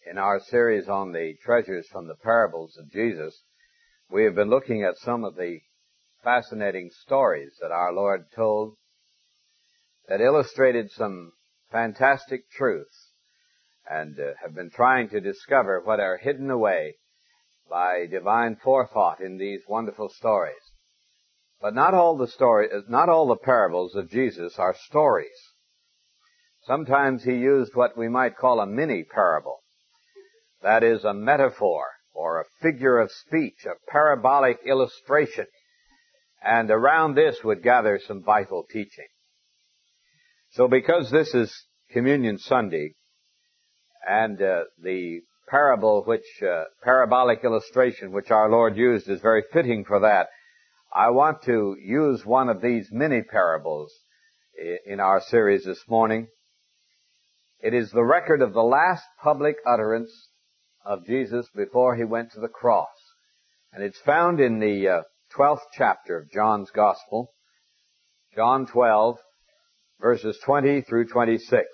In our series on the treasures from the parables of Jesus, we have been looking at some of the fascinating stories that our Lord told that illustrated some fantastic truths and have been trying to discover what are hidden away by divine forethought in these wonderful stories. But not all the parables of Jesus are stories. Sometimes he used what we might call a mini parable. That is a metaphor or a figure of speech, a parabolic illustration. And around this would gather some vital teaching. So because this is Communion Sunday, and the parabolic illustration which our Lord used is very fitting for that, I want to use one of these mini parables in our series this morning. It is the record of the last public utterance of Jesus before he went to the cross. And it's found in the 12th chapter of John's Gospel, John 12, verses 20 through 26.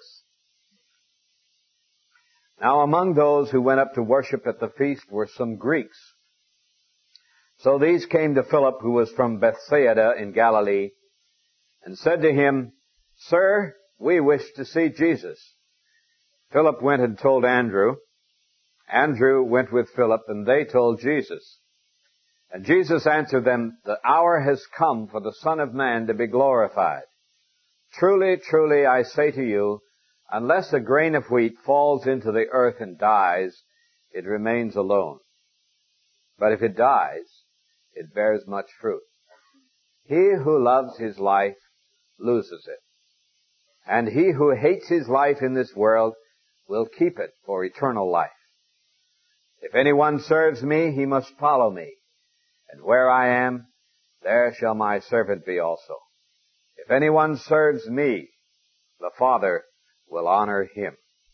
Now among those who went up to worship at the feast were some Greeks. So these came to Philip, who was from Bethsaida in Galilee, and said to him, "Sir, we wish to see Jesus." Philip went and told Andrew. Andrew went with Philip, and they told Jesus. And Jesus answered them, "The hour has come for the Son of Man to be glorified. Truly, truly, I say to you, unless a grain of wheat falls into the earth and dies, it remains alone. But if it dies, it bears much fruit. He who loves his life loses it. And he who hates his life in this world will keep it for eternal life. If anyone serves me, he must follow me. And where I am, there shall my servant be also. If anyone serves me, the Father will honor him."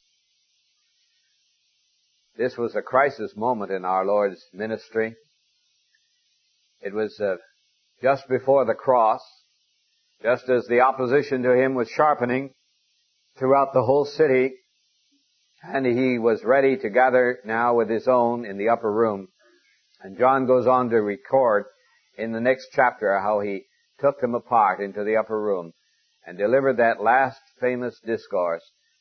This was a crisis moment in our Lord's ministry. It was just before the cross, just as the opposition to him was sharpening throughout the whole city, and he was ready to gather now with his own in the upper room. And John goes on to record in the next chapter how he took them apart into the upper room and delivered that last famous discourse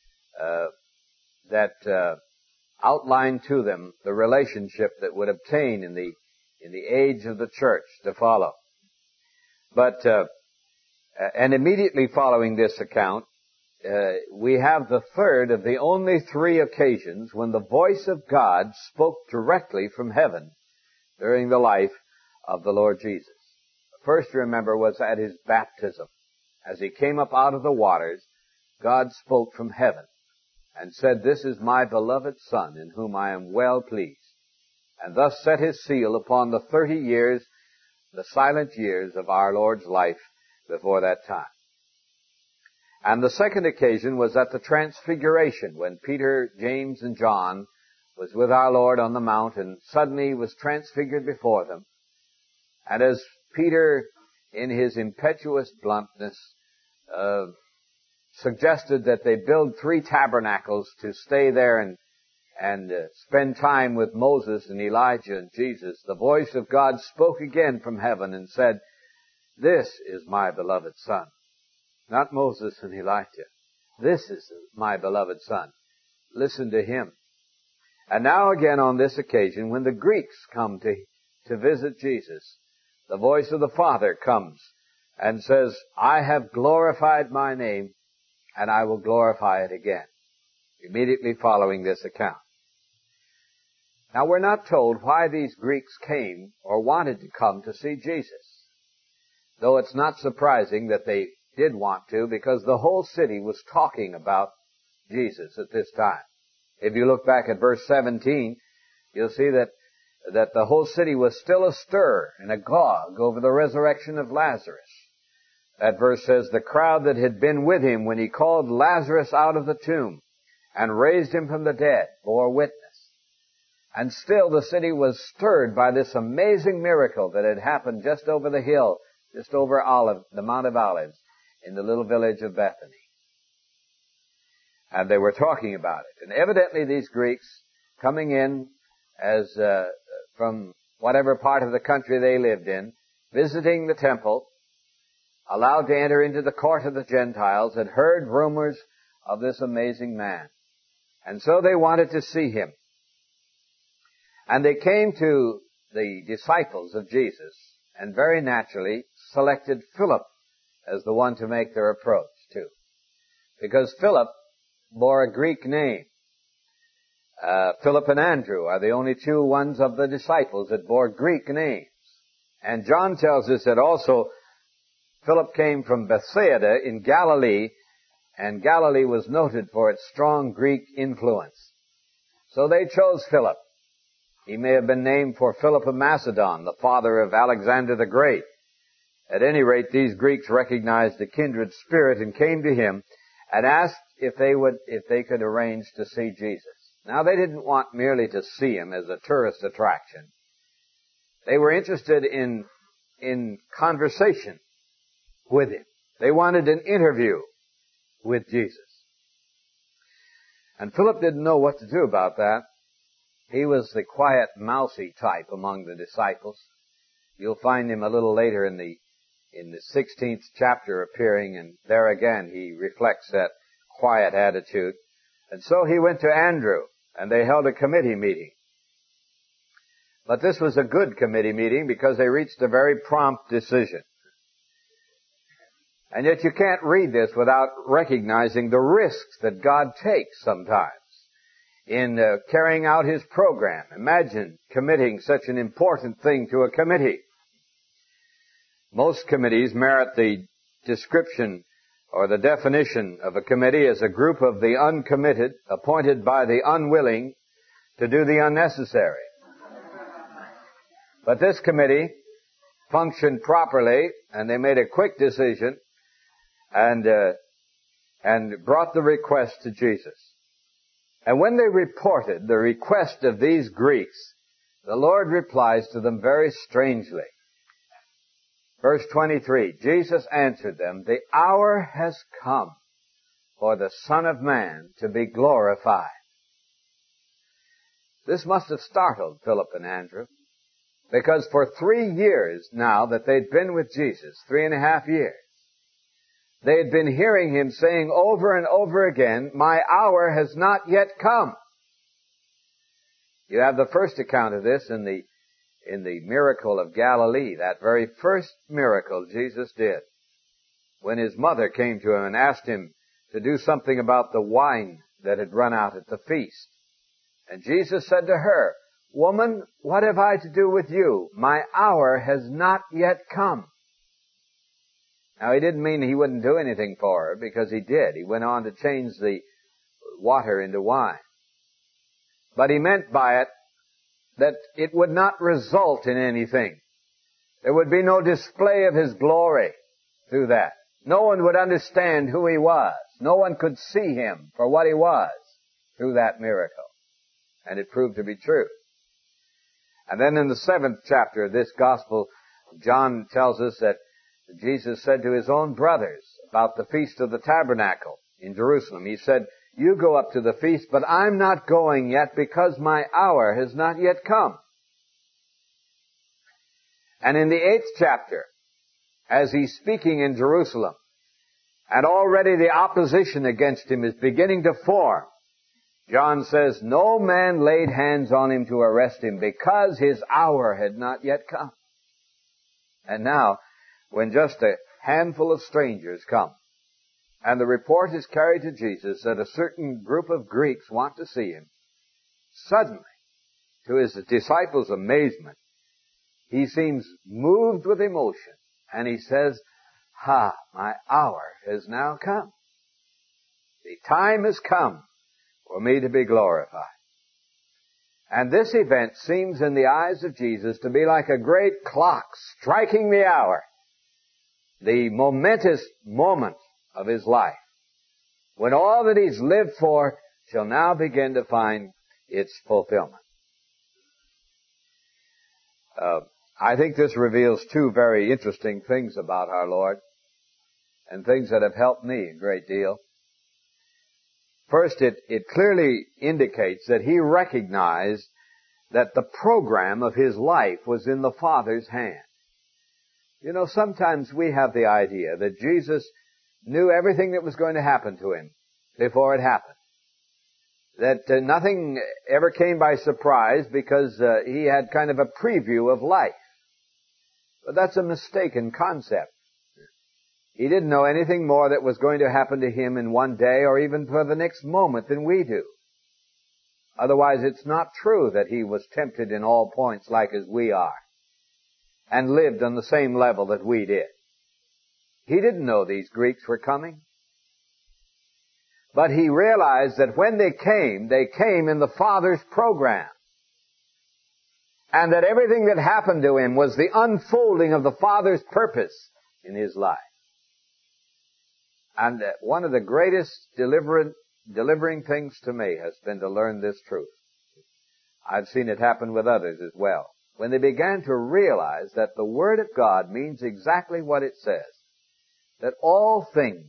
that outlined to them the relationship that would obtain in the age of the church to follow. But and immediately following this account, we have the third of the only three occasions when the voice of God spoke directly from heaven during the life of the Lord Jesus. The first, remember, was at his baptism. As he came up out of the waters, God spoke from heaven and said, "This is my beloved Son, in whom I am well pleased," and thus set his seal upon the 30 years, the silent years of our Lord's life before that time. And the second occasion was at the Transfiguration, when Peter, James, and John was with our Lord on the mount, and suddenly was transfigured before them. And as Peter, in his impetuous bluntness, suggested that they build 3 tabernacles to stay there and spend time with Moses and Elijah and Jesus, the voice of God spoke again from heaven and said, "This is my beloved Son." Not Moses and Elijah. This is my beloved Son. Listen to him. And now again on this occasion, when the Greeks come to visit Jesus, the voice of the Father comes and says, "I have glorified my name, and I will glorify it again," immediately following this account. Now we're not told why these Greeks came or wanted to come to see Jesus, though it's not surprising that they did want to, because the whole city was talking about Jesus at this time. If you look back at verse 17, you'll see that the whole city was still astir and agog over the resurrection of Lazarus. That verse says, "The crowd that had been with him when he called Lazarus out of the tomb and raised him from the dead bore witness." And still the city was stirred by this amazing miracle that had happened just over the hill, just over the Mount of Olives, in the little village of Bethany. And they were talking about it. And evidently these Greeks coming in as from whatever part of the country they lived in, visiting the temple, allowed to enter into the court of the Gentiles, had heard rumors of this amazing man. And so they wanted to see him. And they came to the disciples of Jesus and very naturally selected Philip as the one to make their approach to. Because Philip bore a Greek name. Philip and Andrew are the only two ones of the disciples that bore Greek names. And John tells us that also Philip came from Bethsaida in Galilee, and Galilee was noted for its strong Greek influence. So they chose Philip. He may have been named for Philip of Macedon, the father of Alexander the Great. At any rate, these Greeks recognized a kindred spirit and came to him and asked if they could arrange to see Jesus. Now, they didn't want merely to see him as a tourist attraction. They were interested in conversation with him. They wanted an interview with Jesus. And Philip didn't know what to do about that. He was the quiet, mousy type among the disciples. You'll find him a little later in the 16th chapter appearing, and there again he reflects that quiet attitude. And so he went to Andrew, and they held a committee meeting. But this was a good committee meeting because they reached a very prompt decision. And yet you can't read this without recognizing the risks that God takes sometimes in carrying out His program. Imagine committing such an important thing to a committee. Most committees merit the description or the definition of a committee as a group of the uncommitted appointed by the unwilling to do the unnecessary. But this committee functioned properly, and they made a quick decision and brought the request to Jesus. And when they reported the request of these Greeks, the Lord replies to them very strangely. Verse 23, Jesus answered them, "The hour has come for the Son of Man to be glorified." This must have startled Philip and Andrew, because for 3 years now that they'd been with Jesus, 3.5 years, they had been hearing Him saying over and over again, "My hour has not yet come." You have the first account of this in the miracle of Galilee, that very first miracle Jesus did, when His mother came to Him and asked Him to do something about the wine that had run out at the feast. And Jesus said to her, "Woman, what have I to do with you? My hour has not yet come." Now, He didn't mean He wouldn't do anything for her, because He did. He went on to change the water into wine. But He meant by it that it would not result in anything. There would be no display of His glory through that. No one would understand who He was. No one could see Him for what He was through that miracle. And it proved to be true. And then in the 7th chapter of this gospel, John tells us that Jesus said to His own brothers about the Feast of the Tabernacle in Jerusalem, He said, "You go up to the feast, but I'm not going yet because my hour has not yet come." And in the 8th chapter, as He's speaking in Jerusalem, and already the opposition against Him is beginning to form, John says, "No man laid hands on Him to arrest Him because His hour had not yet come." And now, when just a handful of strangers come, and the report is carried to Jesus that a certain group of Greeks want to see Him, suddenly, to His disciples' amazement, He seems moved with emotion, and He says, "My hour has now come. The time has come for me to be glorified." And this event seems in the eyes of Jesus to be like a great clock striking the hour, the momentous moment of His life, when all that He's lived for shall now begin to find its fulfillment. I think this reveals two very interesting things about our Lord, and things that have helped me a great deal. First, it clearly indicates that he recognized that the program of his life was in the Father's hand. You know, sometimes we have the idea that Jesus knew everything that was going to happen to him before it happened. That nothing ever came by surprise because he had kind of a preview of life. But that's a mistaken concept. He didn't know anything more that was going to happen to him in one day or even for the next moment than we do. Otherwise, it's not true that he was tempted in all points like as we are and lived on the same level that we did. He didn't know these Greeks were coming. But he realized that when they came in the Father's program. And that everything that happened to him was the unfolding of the Father's purpose in his life. And one of the greatest delivering things to me has been to learn this truth. I've seen it happen with others as well. When they began to realize that the Word of God means exactly what it says. That all things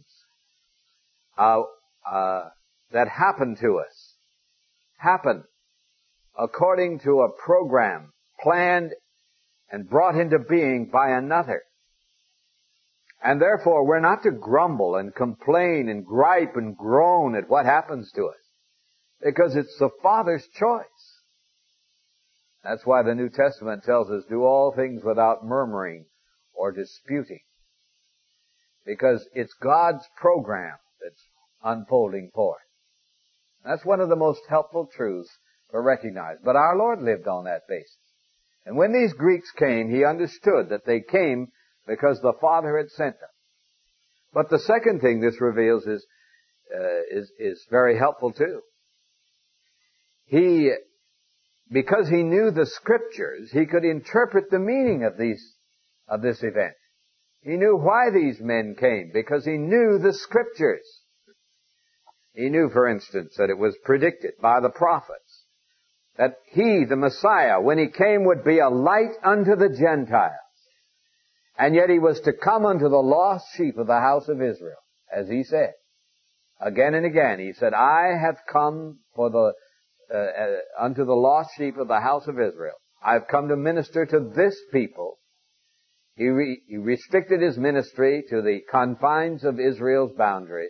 that happen to us happen according to a program planned and brought into being by another. And therefore, we're not to grumble and complain and gripe and groan at what happens to us, because it's the Father's choice. That's why the New Testament tells us, do all things without murmuring or disputing, because it's God's program that's unfolding forth. That's one of the most helpful truths to recognize. But our Lord lived on that basis. And when these Greeks came, he understood that they came because the Father had sent them. But the second thing this reveals is very helpful too. Because he knew the Scriptures, he could interpret the meaning of this event. He knew why these men came, because he knew the Scriptures. He knew, for instance, that it was predicted by the prophets that he, the Messiah, when he came, would be a light unto the Gentiles. And yet he was to come unto the lost sheep of the house of Israel, as he said. Again and again, he said, I have come for unto the lost sheep of the house of Israel. I've come to minister to this people. He restricted his ministry to the confines of Israel's boundaries.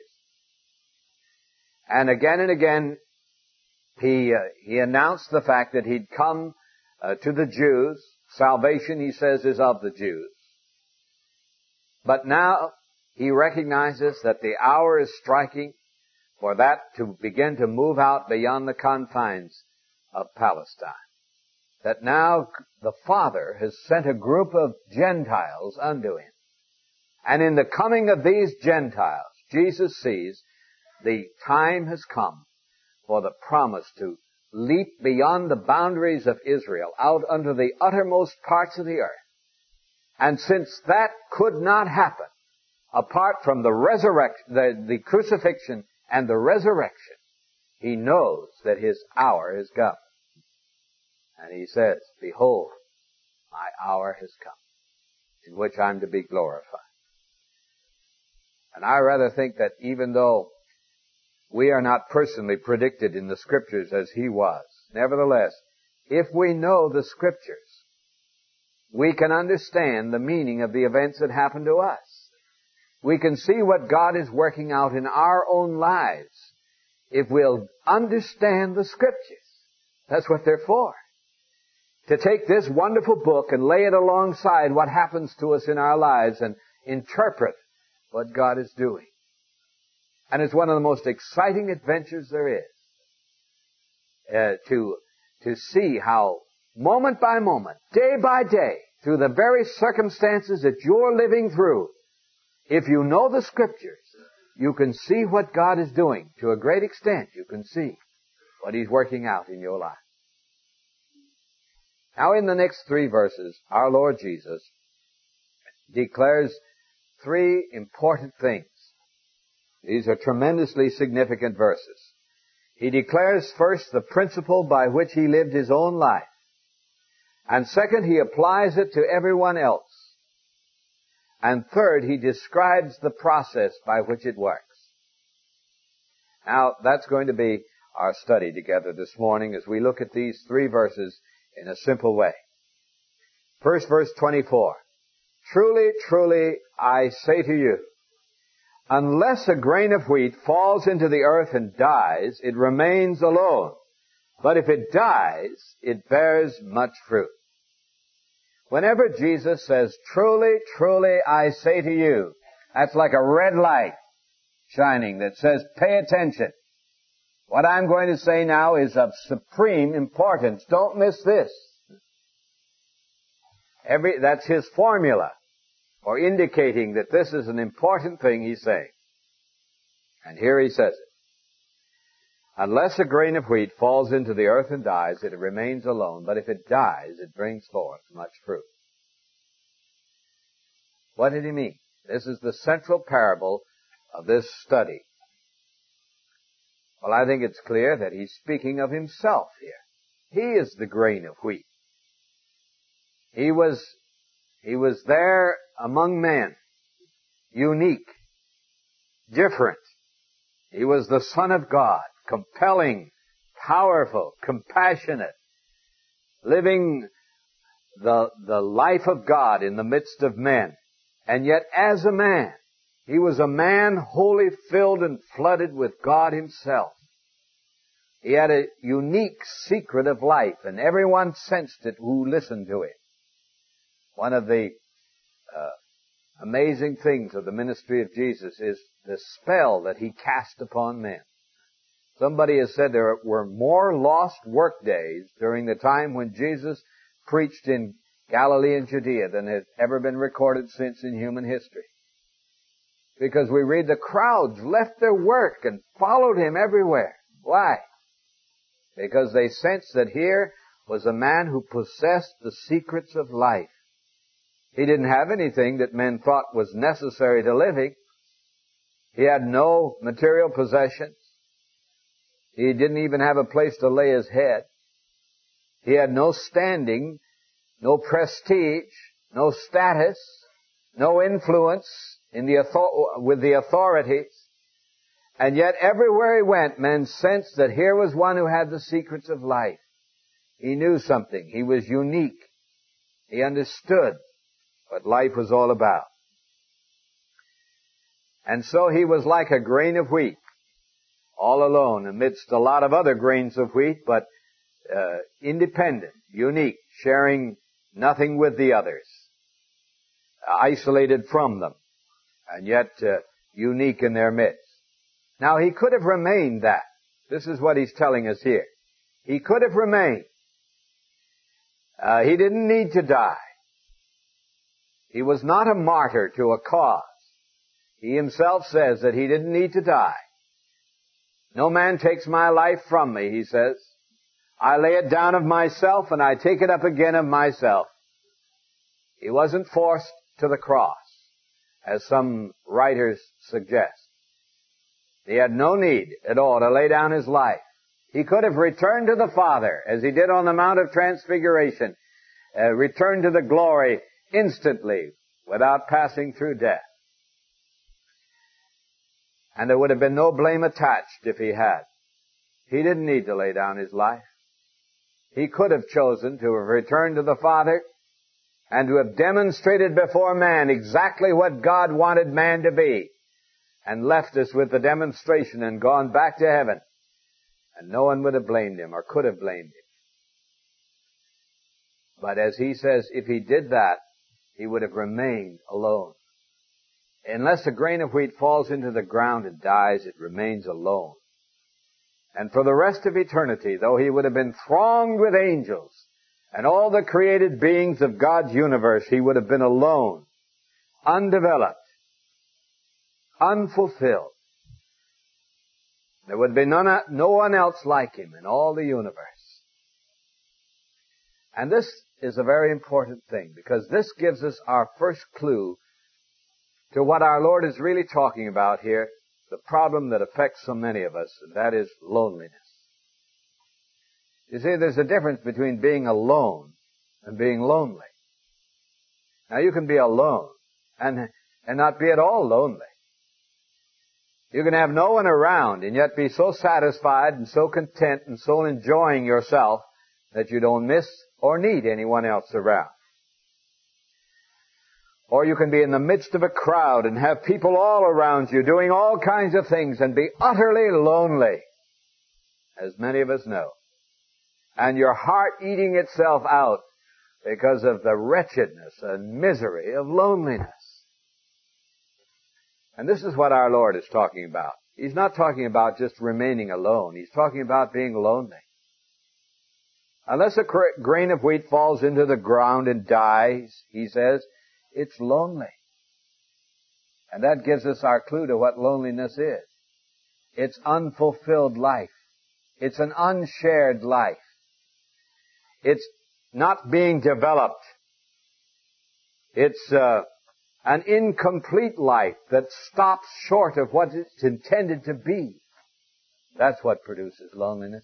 And again, he announced the fact that he'd come to the Jews. Salvation, he says, is of the Jews. But now he recognizes that the hour is striking for that to begin to move out beyond the confines of Palestine. That now the Father has sent a group of Gentiles unto him. And in the coming of these Gentiles, Jesus sees the time has come for the promise to leap beyond the boundaries of Israel out unto the uttermost parts of the earth. And since that could not happen apart from the resurrection, the crucifixion and the resurrection, he knows that his hour has come. And he says, behold, my hour has come, in which I'm to be glorified. And I rather think that even though we are not personally predicted in the Scriptures as he was, nevertheless, if we know the Scriptures, we can understand the meaning of the events that happen to us. We can see what God is working out in our own lives if we'll understand the Scriptures. That's what they're for. To take this wonderful book and lay it alongside what happens to us in our lives and interpret what God is doing. And it's one of the most exciting adventures there is. To see how moment by moment, day by day, through the very circumstances that you're living through, if you know the Scriptures, you can see what God is doing. To a great extent, you can see what He's working out in your life. Now, in the next 3 verses, our Lord Jesus declares 3 important things. These are tremendously significant verses. He declares first the principle by which He lived His own life. And second, He applies it to everyone else. And third, He describes the process by which it works. Now, that's going to be our study together this morning as we look at these 3 verses in a simple way. First, verse 24. Truly, truly, I say to you, unless a grain of wheat falls into the earth and dies, it remains alone. But if it dies, it bears much fruit. Whenever Jesus says, truly, truly, I say to you, that's like a red light shining that says, pay attention. What I'm going to say now is of supreme importance. Don't miss this. That's his formula for indicating that this is an important thing he's saying. And here he says it. Unless a grain of wheat falls into the earth and dies, it remains alone. But if it dies, it brings forth much fruit. What did he mean? This is the central parable of this study. Well, I think it's clear that he's speaking of himself here. He is the grain of wheat. He was there among men, unique, different. He was the Son of God, compelling, powerful, compassionate, living the life of God in the midst of men. And yet as a man, he was a man wholly filled and flooded with God himself. He had a unique secret of life, and everyone sensed it who listened to him. One of the amazing things of the ministry of Jesus is the spell that he cast upon men. Somebody has said there were more lost work days during the time when Jesus preached in Galilee and Judea than has ever been recorded since in human history. Because we read the crowds left their work and followed him everywhere. Why? Because they sensed that here was a man who possessed the secrets of life. He didn't have anything that men thought was necessary to living. He had no material possessions. He didn't even have a place to lay his head. He had no standing, no prestige, no status, no influence with the authorities. And yet everywhere he went, men sensed that here was one who had the secrets of life. He knew something. He was unique. He understood what life was all about. And so he was like a grain of wheat, all alone amidst a lot of other grains of wheat, but independent, unique, sharing nothing with the others, isolated from them, and yet unique in their midst. Now, he could have remained that. This is what he's telling us here. He could have remained. He didn't need to die. He was not a martyr to a cause. He himself says that he didn't need to die. No man takes my life from me, he says. I lay it down of myself and I take it up again of myself. He wasn't forced to the cross, as some writers suggest. He had no need at all to lay down his life. He could have returned to the Father, as he did on the Mount of Transfiguration, returned to the glory instantly without passing through death. And there would have been no blame attached if he had. He didn't need to lay down his life. He could have chosen to have returned to the Father and to have demonstrated before man exactly what God wanted man to be, and left us with the demonstration and gone back to heaven. And no one would have blamed him or could have blamed him. But as he says, if he did that, he would have remained alone. Unless a grain of wheat falls into the ground and dies, it remains alone. And for the rest of eternity, though he would have been thronged with angels and all the created beings of God's universe, he would have been alone, undeveloped, unfulfilled. There would be no one else like him in all the universe. And this is a very important thing, because this gives us our first clue to what our Lord is really talking about here, the problem that affects so many of us, and that is loneliness. You see, there's a difference between being alone and being lonely. Now, you can be alone and not be at all lonely. You can have no one around and yet be so satisfied and so content and so enjoying yourself that you don't miss or need anyone else around. Or you can be in the midst of a crowd and have people all around you doing all kinds of things and be utterly lonely, as many of us know. And your heart eating itself out because of the wretchedness and misery of loneliness. And this is what our Lord is talking about. He's not talking about just remaining alone. He's talking about being lonely. Unless a grain of wheat falls into the ground and dies, he says, it's lonely. And that gives us our clue to what loneliness is. It's unfulfilled life. It's an unshared life. It's not being developed. It's an incomplete life that stops short of what it's intended to be. That's what produces loneliness.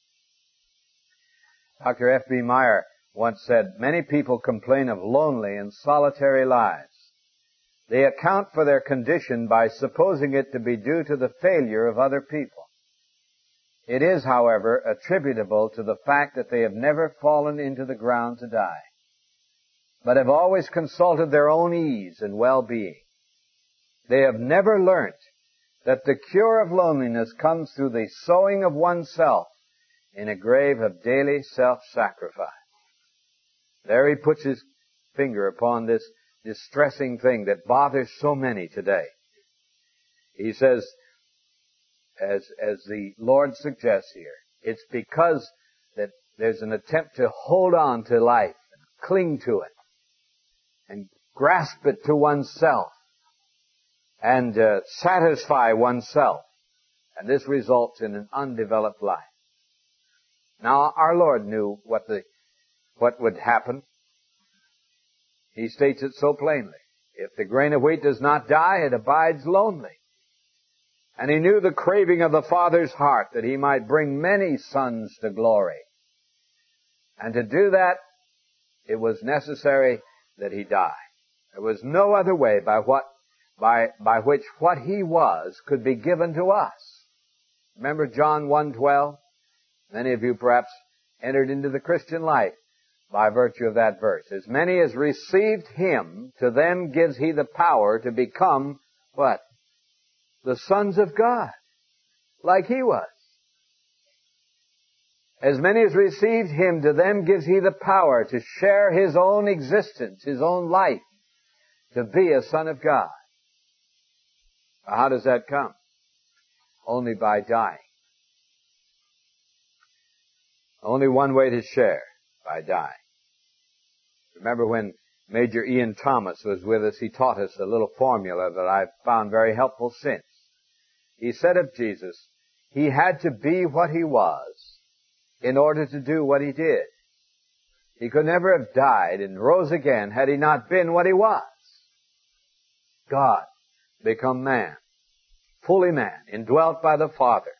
Dr. F.B. Meyer once said, many people complain of lonely and solitary lives. They account for their condition by supposing it to be due to the failure of other people. It is, however, attributable to the fact that they have never fallen into the ground to die, but have always consulted their own ease and well-being. They have never learnt that the cure of loneliness comes through the sowing of oneself in a grave of daily self-sacrifice. There he puts his finger upon this distressing thing that bothers so many today. He says, as the Lord suggests here, it's because that there's an attempt to hold on to life and cling to it and grasp it to oneself and satisfy oneself. And this results in an undeveloped life. Now, our Lord knew what would happen. He states it so plainly. If the grain of wheat does not die, it abides lonely. And he knew the craving of the Father's heart that he might bring many sons to glory. And to do that, it was necessary that he die. There was no other way by which what he was could be given to us. Remember John 1:12? Many of you perhaps entered into the Christian life by virtue of that verse. As many as received him, to them gives he the power to become what? The sons of God, like he was. As many as received him, to them gives he the power to share his own existence, his own life, to be a son of God. How does that come? Only by dying. Only one way to share, by dying. Remember when Major Ian Thomas was with us, he taught us a little formula that I've found very helpful since. He said of Jesus, he had to be what he was in order to do what he did. He could never have died and rose again had he not been what he was. God, become man, fully man, indwelt by the Father.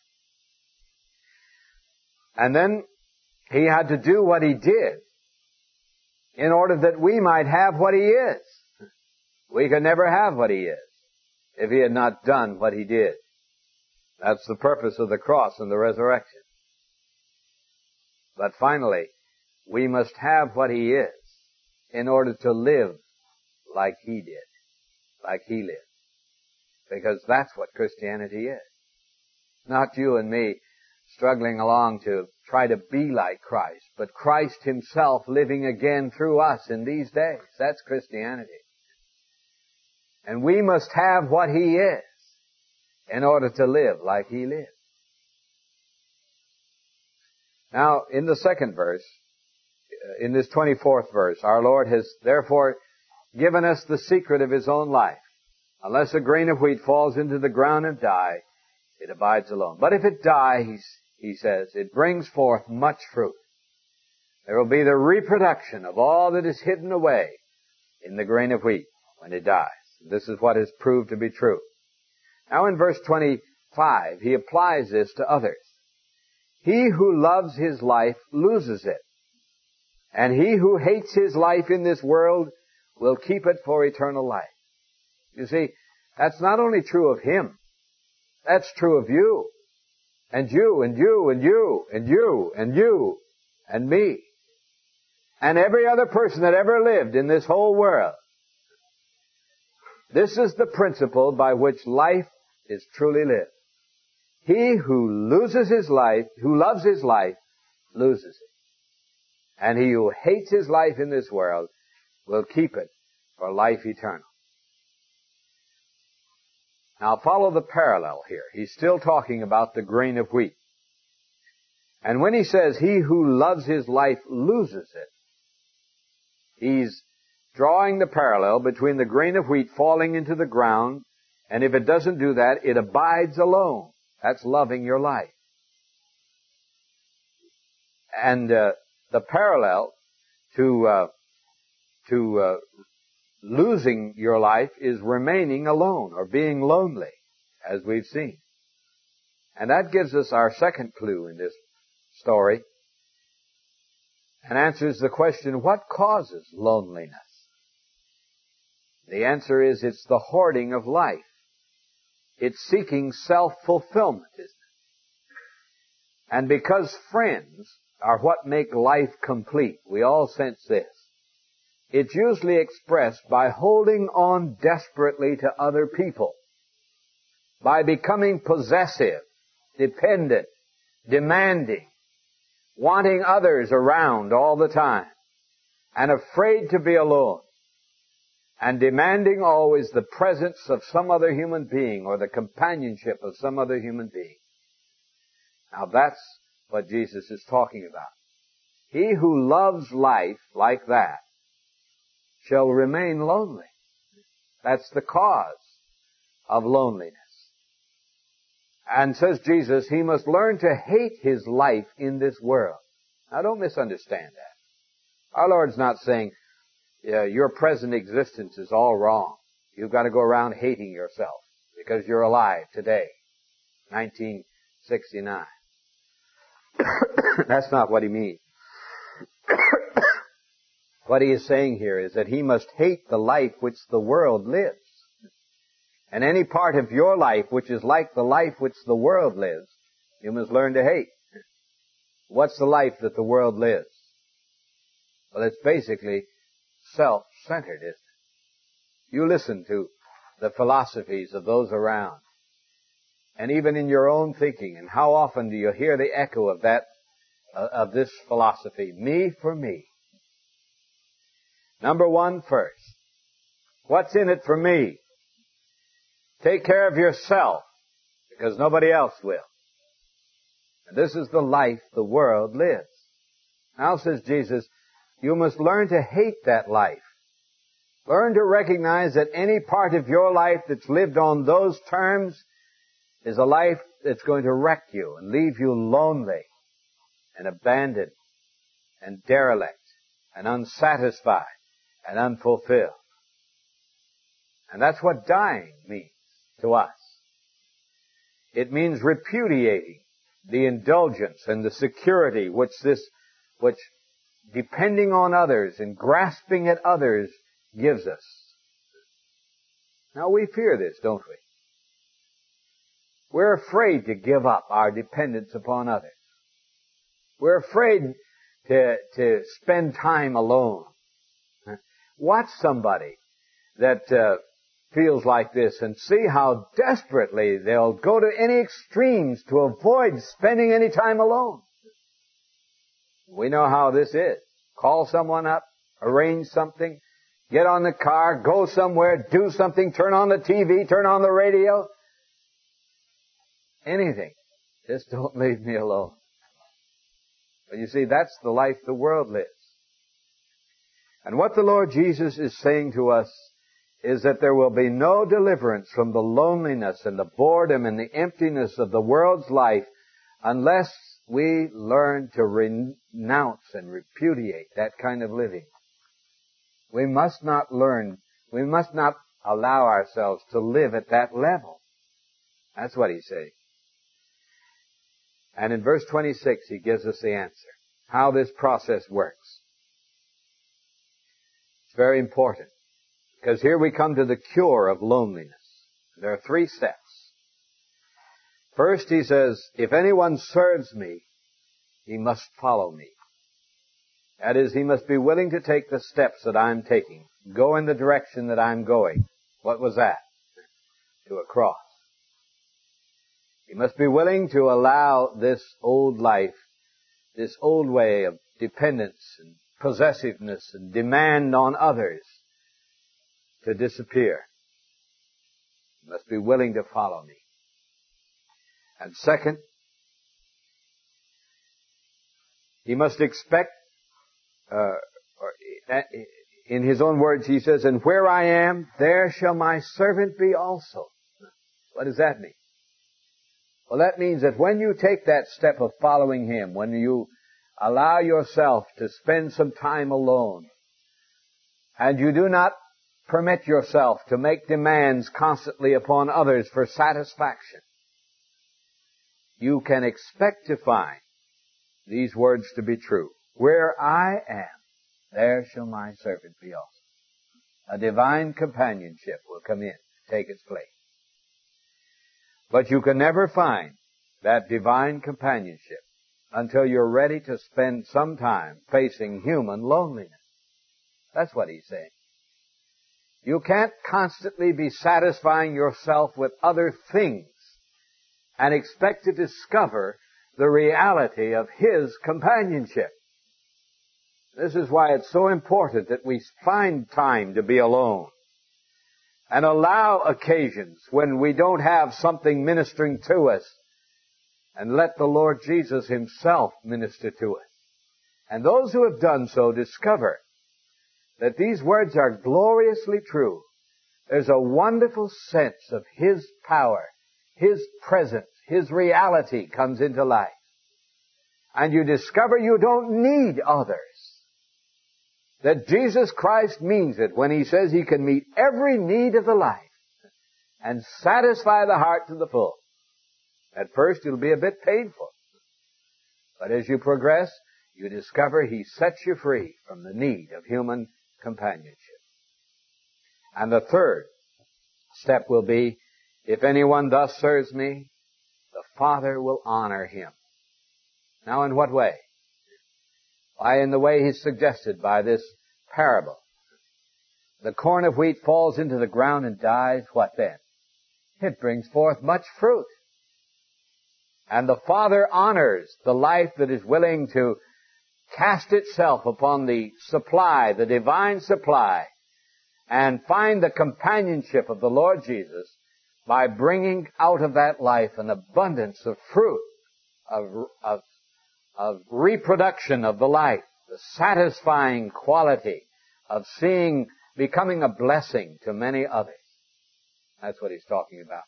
And then he had to do what he did in order that we might have what he is. We could never have what he is if he had not done what he did. That's the purpose of the cross and the resurrection. But finally, we must have what he is in order to live like he did, like he lived. Because that's what Christianity is. Not you and me struggling along to try to be like Christ, but Christ himself living again through us in these days. That's Christianity. And we must have what he is in order to live like he lived. Now, in the second verse, in this 24th verse, our Lord has therefore given us the secret of his own life. Unless a grain of wheat falls into the ground and die, it abides alone. But if it dies, he says, it brings forth much fruit. There will be the reproduction of all that is hidden away in the grain of wheat when it dies. This is what has proved to be true. Now in verse 25, he applies this to others. He who loves his life loses it, and he who hates his life in this world will keep it for eternal life. You see, that's not only true of him, That's true of you. And you, and you, and you, and you, and you, and me. And every other person that ever lived in this whole world. This is the principle by which life is truly lived. He who loses his life, who loves his life, loses it. And he who hates his life in this world will keep it for life eternal. Now follow the parallel here. He's still talking about the grain of wheat. And when he says, he who loves his life loses it, he's drawing the parallel between the grain of wheat falling into the ground, and if it doesn't do that, it abides alone. That's loving your life. And the parallel to losing your life is remaining alone or being lonely, as we've seen. And that gives us our second clue in this story and answers the question, what causes loneliness? The answer is it's the hoarding of life. It's seeking self-fulfillment, isn't it? And because friends are what make life complete, we all sense this. It's usually expressed by holding on desperately to other people, by becoming possessive, dependent, demanding, wanting others around all the time, and afraid to be alone, and demanding always the presence of some other human being or the companionship of some other human being. Now that's what Jesus is talking about. He who loves life like that shall remain lonely. That's the cause of loneliness. And says Jesus, he must learn to hate his life in this world. Now don't misunderstand that. Our Lord's not saying, your present existence is all wrong. You've got to go around hating yourself because you're alive today, 1969. That's not what he means. What he is saying here is that he must hate the life which the world lives. And any part of your life which is like the life which the world lives, you must learn to hate. What's the life that the world lives? Well, it's basically self-centered, isn't it? You listen to the philosophies of those around, and even in your own thinking, and how often do you hear the echo of that, of this philosophy? Me for me. Number one first. What's in it for me? Take care of yourself, because nobody else will. And this is the life the world lives. Now, says Jesus, you must learn to hate that life. Learn to recognize that any part of your life that's lived on those terms is a life that's going to wreck you and leave you lonely and abandoned and derelict and unsatisfied and unfulfilled. And that's what dying means to us. It means repudiating the indulgence and the security which depending on others and grasping at others gives us. Now we fear this, don't we? We're afraid to give up our dependence upon others. We're afraid to spend time alone. Watch somebody that feels like this and see how desperately they'll go to any extremes to avoid spending any time alone. We know how this is. Call someone up, arrange something, get on the car, go somewhere, do something, turn on the TV, turn on the radio. Anything. Just don't leave me alone. But you see, that's the life the world lives. And what the Lord Jesus is saying to us is that there will be no deliverance from the loneliness and the boredom and the emptiness of the world's life unless we learn to renounce and repudiate that kind of living. We must not allow ourselves to live at that level. That's what he's saying. And in verse 26, he gives us the answer, how this process works. It's very important, because here we come to the cure of loneliness. There are 3 steps. First, he says, if anyone serves me, he must follow me. That is, he must be willing to take the steps that I'm taking, go in the direction that I'm going. What was that? To a cross. He must be willing to allow this old life, this old way of dependence and possessiveness and demand on others to disappear. He must be willing to follow me. And second, he must expect, in his own words, he says, and where I am, there shall my servant be also. What does that mean? Well, that means that when you take that step of following him, when you allow yourself to spend some time alone, and you do not permit yourself to make demands constantly upon others for satisfaction, you can expect to find these words to be true. Where I am, there shall my servant be also. A divine companionship will come in, take its place. But you can never find that divine companionship until you're ready to spend some time facing human loneliness. That's what he's saying. You can't constantly be satisfying yourself with other things and expect to discover the reality of his companionship. This is why it's so important that we find time to be alone and allow occasions when we don't have something ministering to us, and let the Lord Jesus himself minister to us. And those who have done so discover that these words are gloriously true. There's a wonderful sense of his power, his presence, his reality comes into life. And you discover you don't need others. That Jesus Christ means it when he says he can meet every need of the life and satisfy the heart to the full. At first it'll be a bit painful. But as you progress, you discover he sets you free from the need of human companionship. And the third step will be, if anyone thus serves me, the Father will honor him. Now in what way? Why, in the way he's suggested by this parable. The corn of wheat falls into the ground and dies, what then? It brings forth much fruit. And the Father honors the life that is willing to cast itself upon the supply, the divine supply, and find the companionship of the Lord Jesus by bringing out of that life an abundance of fruit, of reproduction of the life, the satisfying quality of becoming a blessing to many others. That's what he's talking about.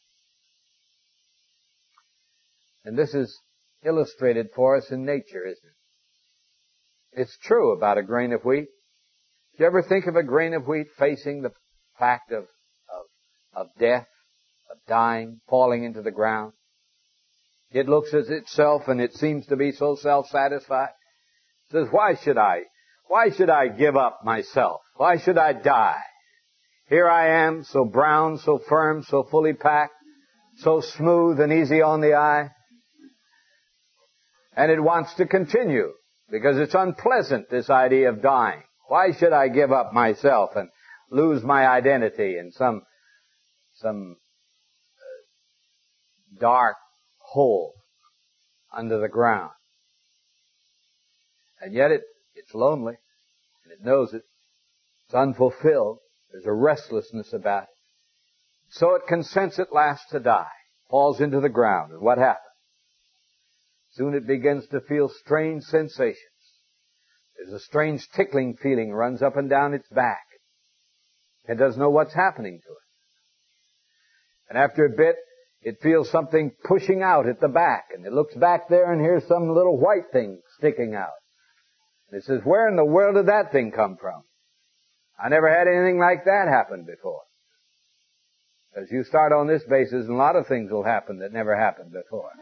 And this is illustrated for us in nature, isn't it? It's true about a grain of wheat. Do you ever think of a grain of wheat facing the fact of death, of dying, falling into the ground? It looks at itself and it seems to be so self-satisfied. It says, why should I give up myself? Why should I die? Here I am, so brown, so firm, so fully packed, so smooth and easy on the eye. And it wants to continue because it's unpleasant, this idea of dying. Why should I give up myself and lose my identity in some dark hole under the ground? And yet it's lonely, and it knows it. It's unfulfilled. There's a restlessness about it. So it consents at last to die, falls into the ground, and what happens? Soon it begins to feel strange sensations. There's a strange tickling feeling runs up and down its back. It doesn't know what's happening to it. And after a bit, it feels something pushing out at the back, and it looks back there and here's some little white thing sticking out. And it says, where in the world did that thing come from? I never had anything like that happen before. As you start on this basis, a lot of things will happen that never happened before.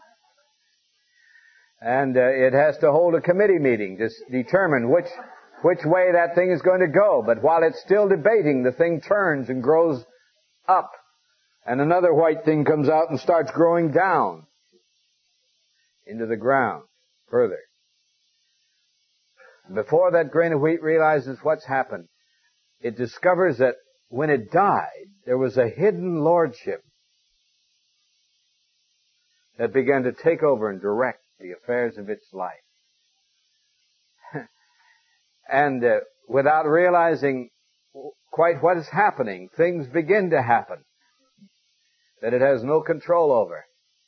And it has to hold a committee meeting to determine which way that thing is going to go. But while it's still debating, the thing turns and grows up And another white thing comes out and starts growing down into the ground further. Before that grain of wheat realizes what's happened, it discovers that when it died, there was a hidden lordship that began to take over and direct the affairs of its life. And without realizing quite what is happening, things begin to happen that it has no control over.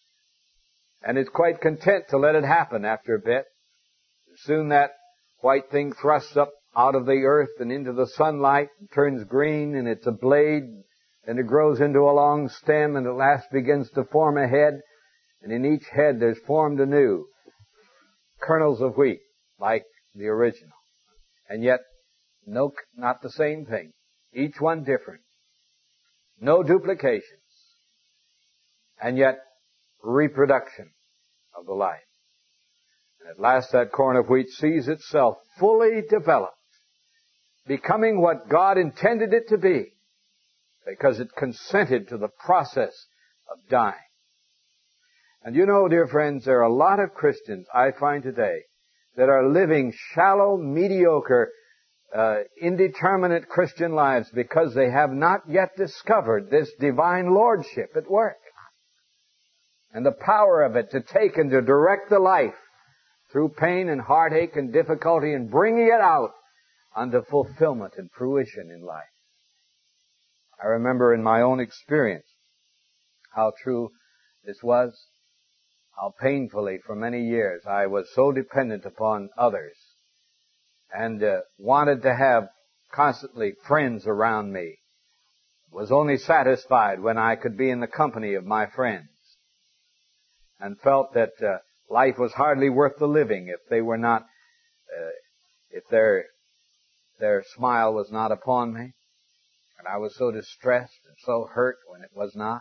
And it's quite content to let it happen after a bit. Soon that white thing thrusts up out of the earth and into the sunlight, and turns green, and it's a blade, and it grows into a long stem, and at last begins to form a head, and in each head there's formed anew kernels of wheat, like the original. And yet, no, not the same thing. Each one different. No duplications. And yet, reproduction of the life. And at last that corn of wheat sees itself fully developed, becoming what God intended it to be, because it consented to the process of dying. And you know, dear friends, there are a lot of Christians I find today that are living shallow, mediocre, indeterminate Christian lives because they have not yet discovered this divine lordship at work. And the power of it to take and to direct the life through pain and heartache and difficulty and bringing it out unto fulfillment and fruition in life. I remember in my own experience how true this was, how painfully for many years I was so dependent upon others and wanted to have constantly friends around me. Was only satisfied when I could be in the company of my friends, and felt that life was hardly worth the living if they were not, if their smile was not upon me. And I was so distressed and so hurt when it was not.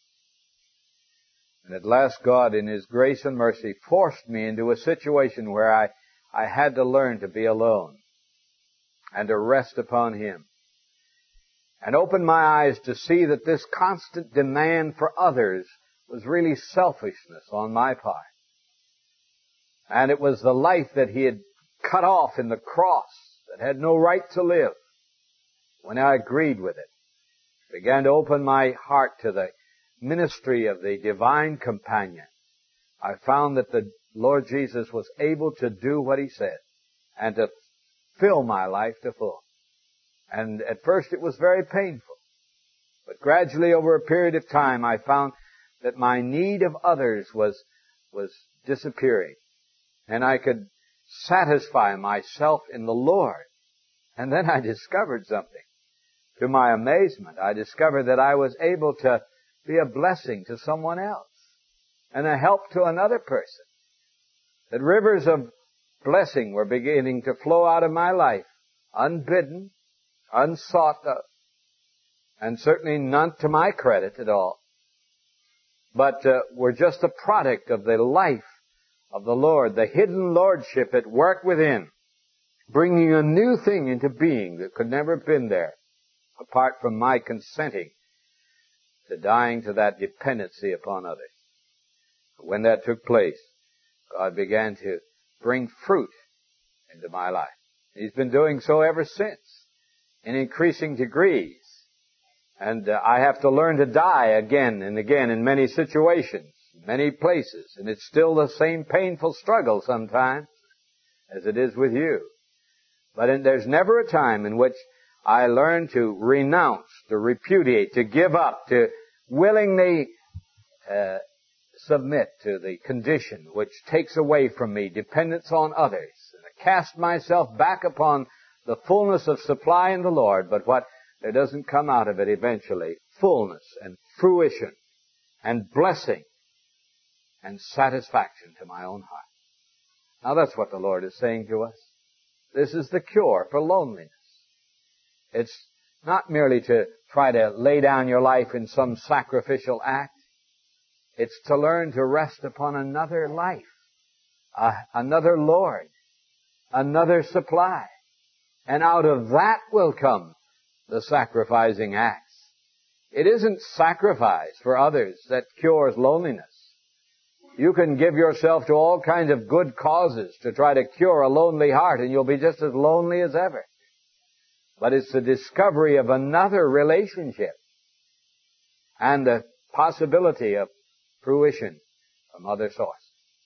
And at last God, in His grace and mercy, forced me into a situation where I had to learn to be alone and to rest upon Him. And open my eyes to see that this constant demand for others was really selfishness on my part. And it was the life that He had cut off in the cross that had no right to live. When I agreed with it, began to open my heart to the ministry of the divine companion, I found that the Lord Jesus was able to do what He said and to fill my life to full. And at first it was very painful. But gradually over a period of time I found that my need of others was disappearing. And I could satisfy myself in the Lord. And then I discovered something. To my amazement, I discovered that I was able to be a blessing to someone else and a help to another person. That rivers of blessing were beginning to flow out of my life, unbidden, unsought of, and certainly not to my credit at all, but were just a product of the life of the Lord, the hidden lordship at work within, bringing a new thing into being that could never have been there apart from my consenting to dying to that dependency upon others. When that took place, God began to bring fruit into my life. He's been doing so ever since, in increasing degrees. And I have to learn to die again and again in many situations, many places. And it's still the same painful struggle sometimes as it is with you. But there's never a time in which I learn to renounce, to repudiate, to give up, to willingly submit to the condition which takes away from me dependence on others, and I cast myself back upon the fullness of supply in the Lord, but what there doesn't come out of it eventually, fullness and fruition and blessing and satisfaction to my own heart. Now that's what the Lord is saying to us. This is the cure for loneliness. It's not merely to try to lay down your life in some sacrificial act. It's to learn to rest upon another life, another Lord, another supply. And out of that will come the sacrificing acts It isn't sacrifice for others that cures loneliness. You can give yourself to all kinds of good causes to try to cure a lonely heart, and you'll be just as lonely as ever. But it's the discovery of another relationship and the possibility of fruition from other sources.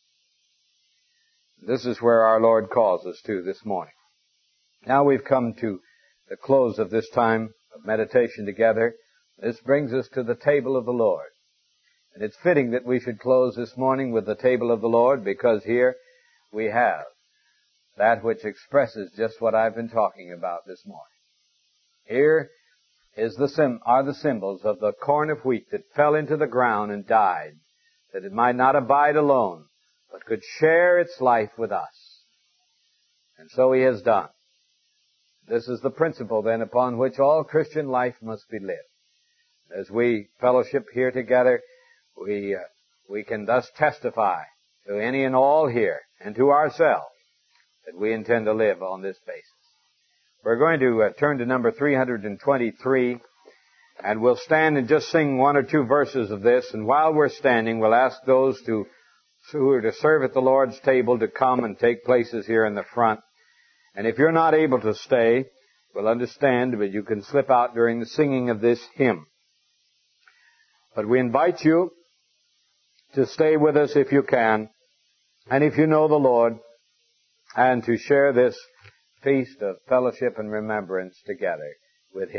This is where our Lord calls us to this morning. Now we've come to the close of this time of meditation together. This brings us to the table of the Lord. And it's fitting that we should close this morning with the table of the Lord, because here we have that which expresses just what I've been talking about this morning. Here are the symbols of the corn of wheat that fell into the ground and died, that it might not abide alone, but could share its life with us. And so He has done. This is the principle then upon which all Christian life must be lived. As we fellowship here together, we can thus testify to any and all here and to ourselves that we intend to live on this basis. We're going to turn to number 323, and we'll stand and just sing one or two verses of this. And while we're standing, we'll ask those who are to serve at the Lord's table to come and take places here in the front. And if you're not able to stay, we'll understand, but you can slip out during the singing of this hymn. But we invite you to stay with us if you can, and if you know the Lord, and to share this feast of fellowship and remembrance together with Him.